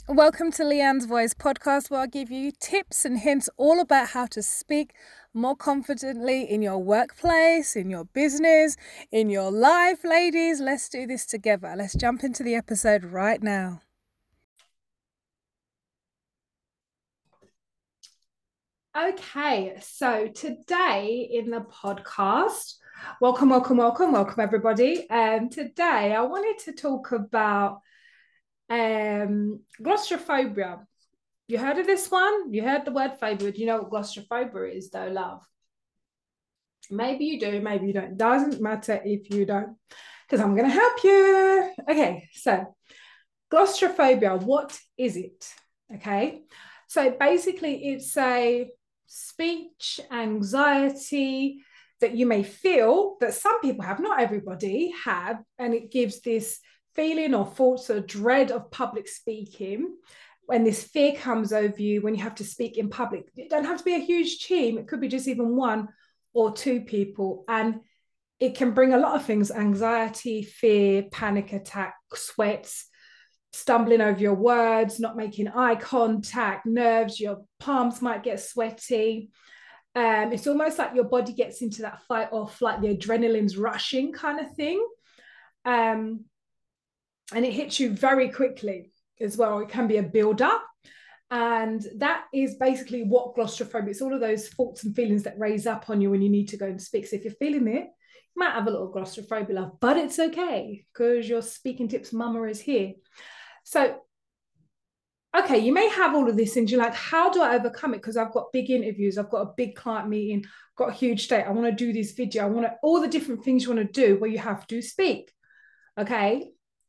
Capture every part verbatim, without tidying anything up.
Welcome to Leanne's Voice podcast, where I give you tips and hints all about how to speak more confidently in your workplace, in your business, in your life. Ladies, let's do this together. Let's jump into the episode right now. Okay, so today in the podcast, welcome, welcome, welcome, welcome everybody. Um, today I wanted to talk about um claustrophobia. You heard of this one? You heard the word phobia. Do you know what claustrophobia is, though, love? Maybe you do, maybe you don't. Doesn't matter if you don't, because I'm going to help you. Okay, so claustrophobia, what is it? Okay, so basically, it's a speech anxiety that you may feel that some people have, not everybody have, and it gives this feeling or thoughts or dread of public speaking. When this fear comes over you when you have to speak in public, it don't have to be a huge team, it could be just even one or two people, and it can bring a lot of things: anxiety, fear, panic attack, sweats, stumbling over your words, not making eye contact, nerves, your palms might get sweaty. Um, it's almost like your body gets into that fight or flight, the adrenaline's rushing kind of thing. Um, and it hits you very quickly as well. It can be a build-up. And that is basically what claustrophobia, it's all of those thoughts and feelings that raise up on you when you need to go and speak. So if you're feeling it, you might have a little claustrophobia, love, but it's okay because your speaking tips mama is here. So, okay, you may have all of this and you're like, how do I overcome it? Because I've got big interviews, I've got a big client meeting, I've got a huge date, I want to do this video, I want to, all the different things you want to do where you have to speak. Okay.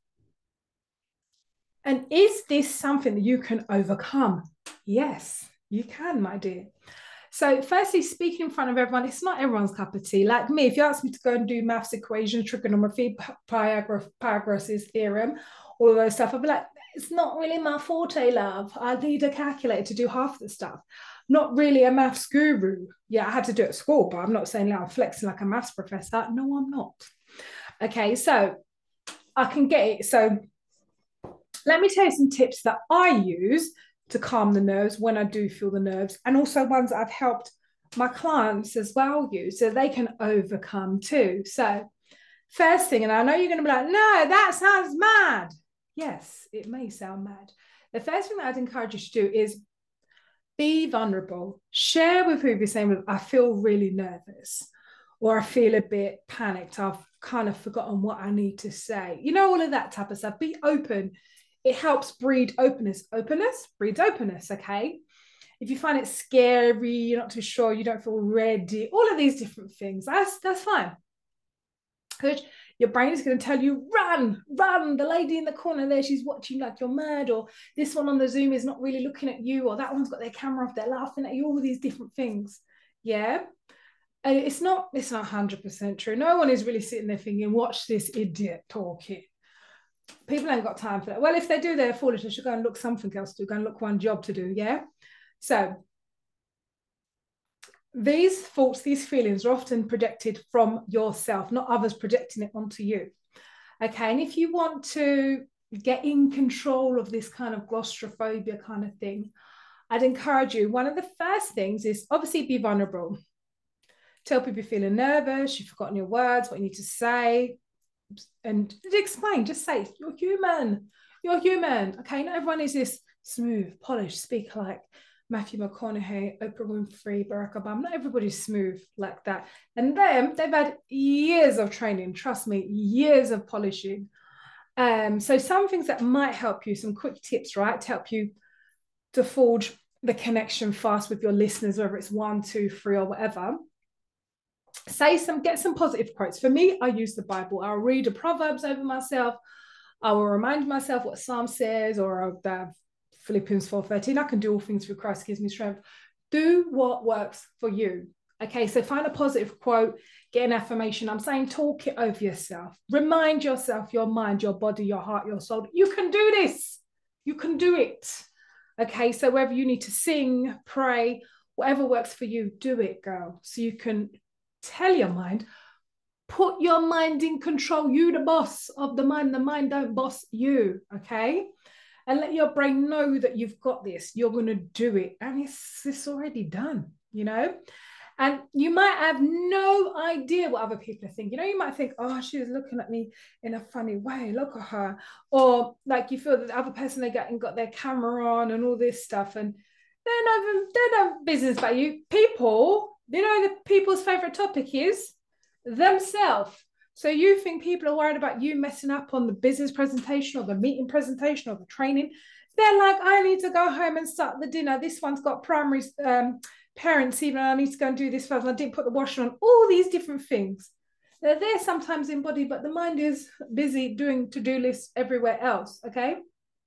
And is this something that you can overcome? Yes, you can, my dear. So, firstly, speaking in front of everyone, it's not everyone's cup of tea. Like me, if you ask me to go and do maths equations, trigonometry, Pythagoras theorem, all of those stuff, I'd be like, it's not really my forte, love. I need a calculator to do half the stuff. Not really a maths guru. Yeah, I had to do it at school, but I'm not saying that I'm flexing like a maths professor. No, I'm not. Okay, so I can get it. So, let me tell you some tips that I use to calm the nerves when I do feel the nerves, and also ones that I've helped my clients as well use so they can overcome too. So, first thing, and I know you're going to be like, no, that sounds mad. Yes, it may sound mad. The first thing that I'd encourage you to do is be vulnerable. Share with who you're saying, with, I feel really nervous, or I feel a bit panicked. I've kind of forgotten what I need to say. You know, all of that type of stuff. Be open. It helps breed openness. Openness breeds openness, okay? If you find it scary, you're not too sure, you don't feel ready, all of these different things, that's that's fine. Because your brain is going to tell you, run, run. The lady in the corner there, she's watching like you're mad, or this one on the Zoom is not really looking at you, or that one's got their camera off, they're laughing at you, all of these different things. Yeah. And it's not, it's not one hundred percent true. No one is really sitting there thinking, watch this idiot talking. People ain't got time for that. Well, if they do, they're foolish. They should go and look something else to do, go and look one job to do. Yeah. So these thoughts, these feelings are often projected from yourself, not others projecting it onto you. Okay. And if you want to get in control of this kind of claustrophobia kind of thing, I'd encourage you. One of the first things is obviously be vulnerable. Tell people you're feeling nervous, you've forgotten your words, what you need to say, and explain. Just say, you're human. You're human. Okay. Not everyone is this smooth, polished speaker like Matthew McConaughey, Oprah Winfrey, Barack Obama. Not everybody's smooth like that. And them, they've had years of training. Trust me, years of polishing. Um, so some things that might help you, some quick tips, right, to help you to forge the connection fast with your listeners, whether it's one, two, three, or whatever. Say some, get some positive quotes. For me, I use the Bible. I'll read the Proverbs over myself. I will remind myself what Psalm says, or I'll have Philippians four thirteen. I can do all things through Christ gives me strength. Do what works for you. Okay, so find a positive quote, get an affirmation. I'm saying talk it over yourself. Remind yourself, your mind, your body, your heart, your soul. You can do this. You can do it. Okay, so whether you need to sing, pray, whatever works for you, do it, girl. So you can tell your mind, put your mind in control. You the boss of the mind. The mind don't boss you, okay? and let your brain know that you've got this. You're going to do it, and it's it's already done, you know. And you might have no idea what other people are thinking. You know, you might think, oh, she's looking at me in a funny way. Look at her. Or like you feel that the other person they got and got their camera on and all this stuff. And they're not, they're not business about you. People, you know, the people's favorite topic is themselves. So you think people are worried about you messing up on the business presentation or the meeting presentation or the training. They're like, I need to go home and start the dinner. This one's got primary um, parents, even I need to go and do this first. I didn't put the washing on. All these different things. They're there sometimes in body, but the mind is busy doing to-do lists everywhere else, okay?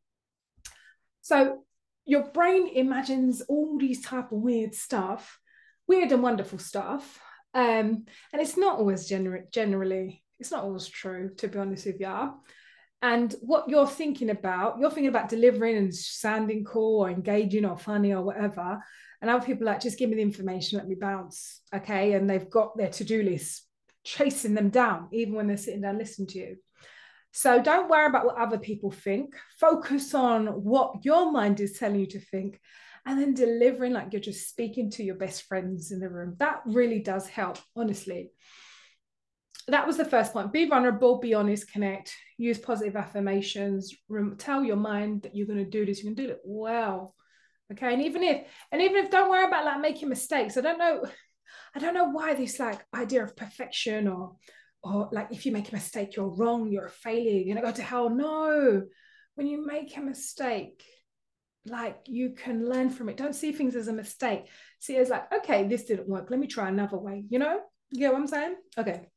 So your brain imagines all these type of weird stuff, weird and wonderful stuff. Um, and it's not always gener- generally, it's not always true, to be honest with you. And what you're thinking about, you're thinking about delivering and sounding cool or engaging or funny or whatever. And other people are like, just give me the information, let me bounce. Okay. And they've got their to-do list chasing them down, even when they're sitting down listening to you. So don't worry about what other people think. Focus on what your mind is telling you to think, and then delivering like you're just speaking to your best friends in the room. That really does help, honestly. That was the first point. Be vulnerable, be honest, connect, use positive affirmations, tell your mind that you're going to do this, you're going to do it well. Okay. And even if, and even if, don't worry about like making mistakes. I don't know, I don't know why this like idea of perfection or, or like if you make a mistake, you're wrong, you're a failure, you're going to go to hell. No. When you make a mistake, like you can learn from it. Don't see things as a mistake. See it as like, okay, this didn't work. Let me try another way. You know, you get what I'm saying? Okay.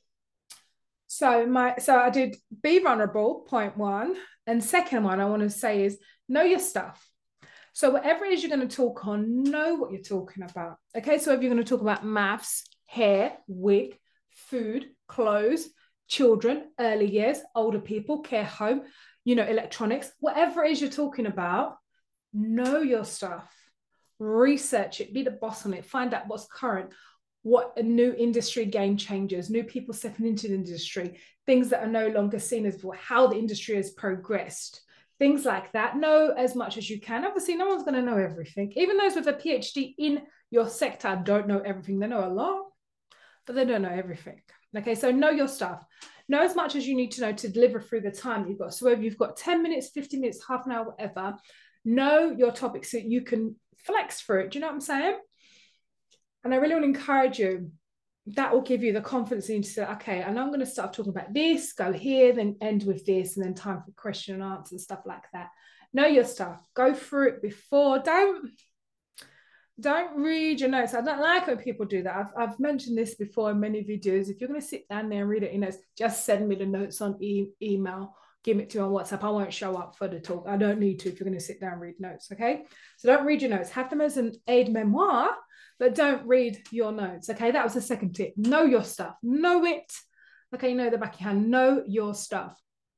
So my so I did be vulnerable, point one. And second one I want to say is know your stuff. So whatever it is you're going to talk on, know what you're talking about. Okay, so if you're going to talk about maths, hair, wig, food, clothes, children, early years, older people, care home, you know, electronics, whatever it is you're talking about, know your stuff. Research it, be the boss on it, find out what's current, what a new industry game changers, new people stepping into the industry, things that are no longer seen as well, how the industry has progressed, things like that. Know as much as you can. Obviously, no one's going to know everything. Even those with a PhD in your sector don't know everything. They know a lot, but they don't know everything. Okay, so know your stuff. Know as much as you need to know to deliver through the time you've got. So whether you've got ten minutes, fifteen minutes, half an hour, whatever, know your topic so you can flex through it. Do you know what I'm saying? And I really want to encourage you. That will give you the confidence in to say, okay, and I'm going to start talking about this, go here, then end with this, and then time for question and answer, stuff like that. Know your stuff. Go through it before. Don't, don't read your notes. I don't like when people do that. I've, I've mentioned this before in many videos. If you're going to sit down there and read it in notes, just send me the notes on e- email. Give it to me on WhatsApp. I won't show up for the talk. I don't need to if you're going to sit down and read notes, okay? So don't read your notes. Have them as an aid memoir, but don't read your notes, okay? That was the second tip. Know your stuff. Know it. Okay, know the back of your hand. Know your stuff.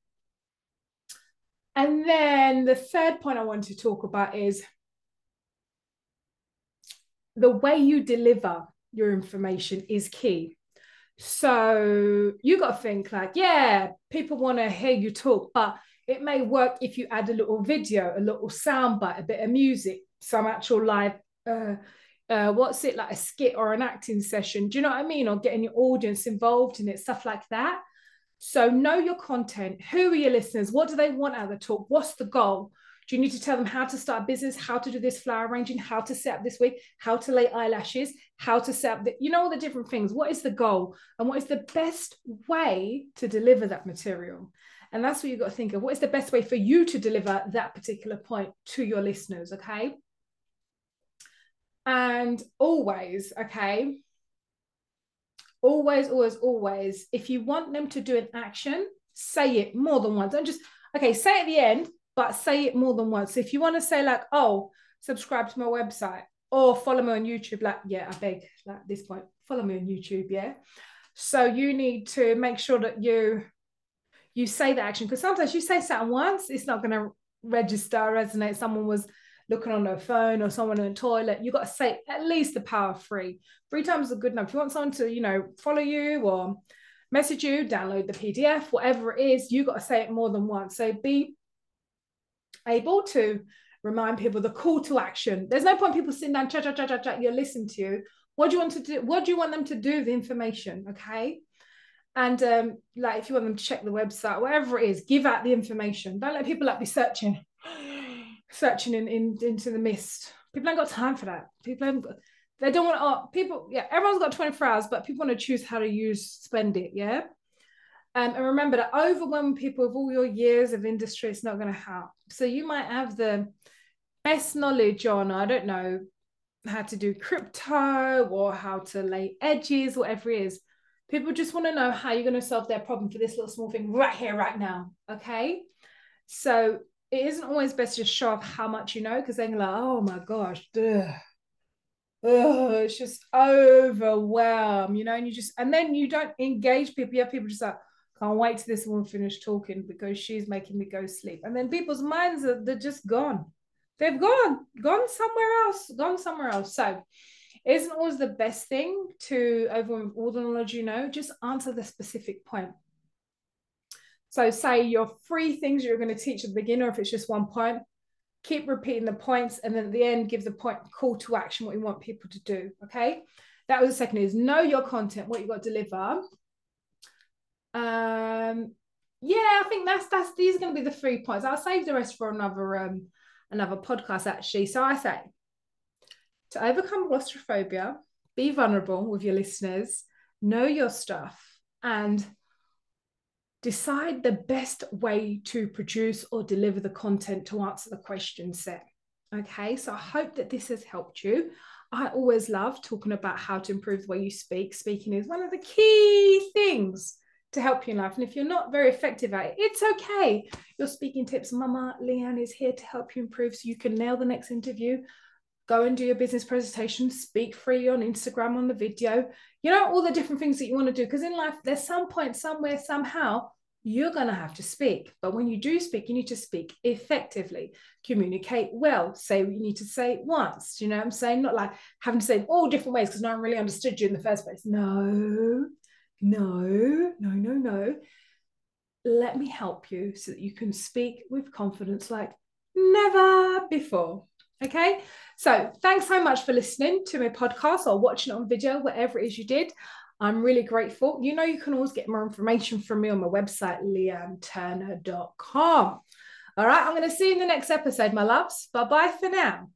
And then the third point I want to talk about is the way you deliver your information is key. So you got to think like, yeah, people want to hear you talk, but it may work if you add a little video, a little soundbite, a bit of music, some actual live, uh, uh, what's it, like a skit or an acting session. Do you know what I mean? Or getting your audience involved in it, stuff like that. So know your content. Who are your listeners? What do they want out of the talk? What's the goal? Do you need to tell them how to start a business, how to do this flower arranging, how to set up this wig, how to lay eyelashes, how to set up, the, you know, all the different things. What is the goal? And what is the best way to deliver that material? And that's what you've got to think of. What is the best way for you to deliver that particular point to your listeners, okay? And always, okay, always, always, always, if you want them to do an action, say it more than once. Don't just, okay, say at the end, but say it more than once. So if you want to say like, oh, subscribe to my website or follow me on YouTube, like, yeah, I beg, like at this point, follow me on YouTube, yeah? So you need to make sure that you, you say the action, because sometimes you say something once, it's not going to register, resonate. Someone was looking on their phone or someone in the toilet. You got to say at least the power of three. Three times is good enough. If you want someone to, you know, follow you or message you, download the P D F, whatever it is, you got to say it more than once. So be able to remind people the call to action. There's no point people sitting down, chat, chat, chat, chat, chat, you're listening to you. What do you want to do? What do you want them to do with the information? Okay. And um, like if you want them to check the website, whatever it is, give out the information. Don't let people like be searching, searching in, in into the mist. People ain't got time for that. People haven't got, they don't want to, oh, people, yeah, everyone's got twenty-four hours, but people want to choose how to use, spend it, yeah? Um, and remember that overwhelming people with all your years of industry, it's not going to help. So you might have the best knowledge on, I don't know, how to do crypto or how to lay edges, whatever it is. People just want to know how you're going to solve their problem for this little small thing right here, right now, okay? So it isn't always best to just show off how much you know, because then you're like, oh my gosh, ugh. Oh, it's just overwhelmed, you know, and you just, and then you don't engage people. You have people just like, can't wait till this woman finish talking because she's making me go sleep. And then people's minds are, they're just gone. They've gone, gone somewhere else, gone somewhere else. So it isn't always the best thing to overwhelm all the knowledge you know, just answer the specific point. So say your three things you're going to teach at the beginner, if it's just one point, keep repeating the points, and then at the end, give the point call to action, what you want people to do, okay? That was the second is know your content, what you got to deliver. Um, yeah, I think that's, that's these are going to be the three points. I'll save the rest for another, um, another podcast actually. So I say, to overcome claustrophobia, be vulnerable with your listeners, know your stuff, and decide the best way to produce or deliver the content to answer the question set. Okay, so I hope that this has helped you. I always love talking about how to improve the way you speak. Speaking is one of the key things to help you in life. And if you're not very effective at it, it's okay. Your speaking tips, Mama Leanne is here to help you improve so you can nail the next interview. Go and do your business presentation, speak free on Instagram, on the video, you know, all the different things that you want to do. Because in life, there's some point, somewhere, somehow, you're going to have to speak. But when you do speak, you need to speak effectively, communicate well, say what you need to say once. You know what I'm saying? Not like having to say in all different ways because no one really understood you in the first place. No, no, no, no, no. Let me help you so that you can speak with confidence like never before. Okay, so thanks so much for listening to my podcast or watching it on video, whatever it is you did. I'm really grateful. You know, you can always get more information from me on my website, leanne turner dot com. All right, I'm going to see you in the next episode, my loves. Bye-bye for now.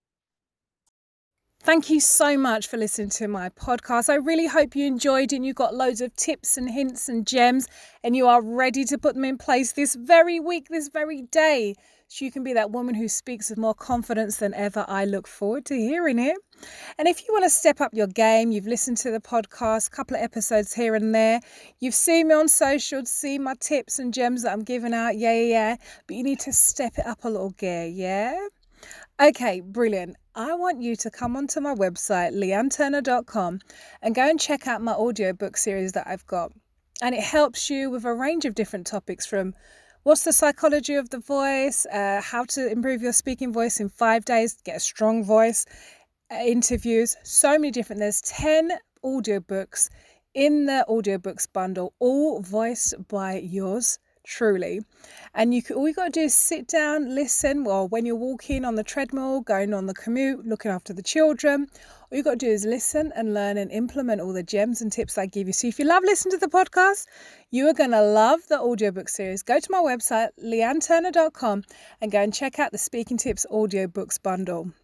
Thank you so much for listening to my podcast. I really hope you enjoyed it and you got loads of tips and hints and gems and you are ready to put them in place this very week, this very day, so you can be that woman who speaks with more confidence than ever. I look forward to hearing it. And if you want to step up your game, you've listened to the podcast, a couple of episodes here and there, you've seen me on social, seen my tips and gems that I'm giving out, yeah, yeah, yeah, but you need to step it up a little gear, yeah? Okay, brilliant. I want you to come onto my website, leanne turner dot com, and go and check out my audiobook series that I've got. And it helps you with a range of different topics, from what's the psychology of the voice, uh, how to improve your speaking voice in five days, get a strong voice, uh, interviews, so many different. There's ten audiobooks in the audiobooks bundle, all voiced by yours truly. And you can, all you got to do is sit down, listen, well, when you're walking on the treadmill, going on the commute, looking after the children, all you got to do is listen and learn and implement all the gems and tips I give you. So if you love listening to the podcast, you are going to love the audiobook series. Go to my website, leanne turner dot com, and go and check out the Speaking Tips audiobooks bundle.